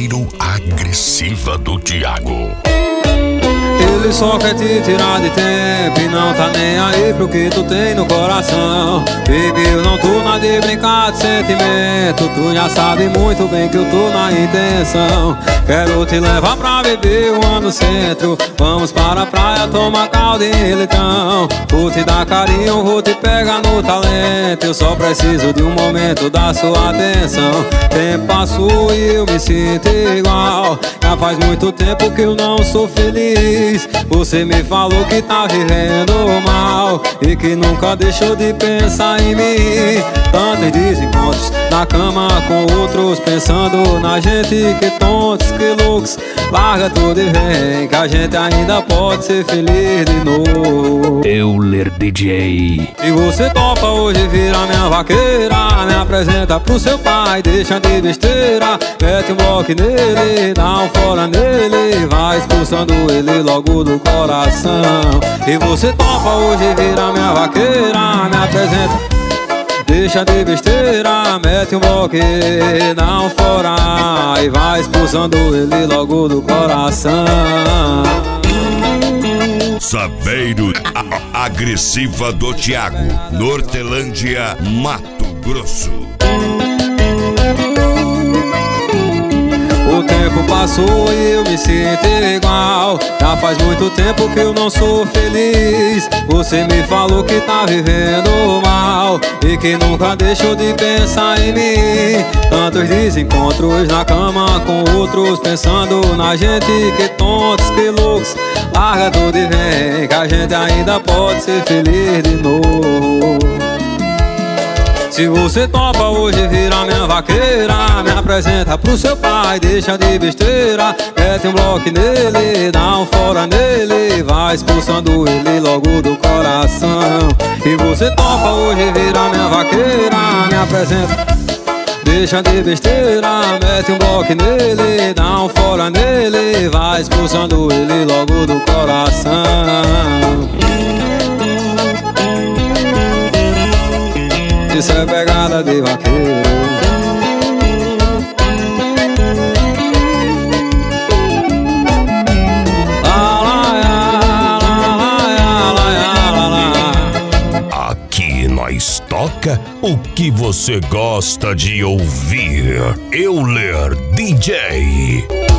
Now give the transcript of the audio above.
Saveiro Agressiva do Thiago. Ele só quer te tirar de tempo e não tá nem aí pro que tu tem no coração. Baby, eu não tô na de brincar de sentimento. Tu já sabe muito bem que eu tô na intenção. Quero te levar pra beber uma no centro. Vamos para a praia tomar caldo e leitão. Vou te dar carinho, vou te pegar no talento. Eu só preciso de um momento da sua atenção. Tempo passou e eu me sinto igual. Já faz muito tempo que eu não sou feliz. Você me falou que tá vivendo mal e que nunca deixou de pensar em mim. Tantos desencontros na cama com outros, pensando na gente. Que tontos, que loucos. Larga tudo e vem, que a gente ainda pode ser feliz de novo. Euler DJ. E você topa hoje virar minha vaqueira. Me apresenta pro seu pai, deixa de besteira. Mete um bloco nele, dá um fora nele. Vai expulsando ele logo do coração. E você topa hoje virar minha vaqueira. Me apresenta, deixa de besteira, mete um bloco, dá um fora e vai expulsando ele logo do coração. Saveiro Agressiva do Thiago, Nortelândia, Mato Grosso. O tempo passou e eu me sinto igual. Já faz muito tempo que eu não sou feliz. Você me falou que tá vivendo mal e que nunca deixou de pensar em mim. Tantos desencontros na cama com outros, pensando na gente. Que tontos, que loucos. Larga tudo e vem, que a gente ainda pode ser feliz de novo. Se você topa hoje virar minha vaqueira, me apresenta pro seu pai, deixa de besteira. Mete um bloco nele, dá um fora nele. Vai expulsando ele logo do coração. E você topa hoje virar minha vaqueira, me apresenta, deixa de besteira. Mete um bloco nele, dá um fora nele. Vai expulsando ele logo do coração. Isso é pegada de vaqueiro. Aqui nós toca o que você gosta de ouvir. Euler DJ.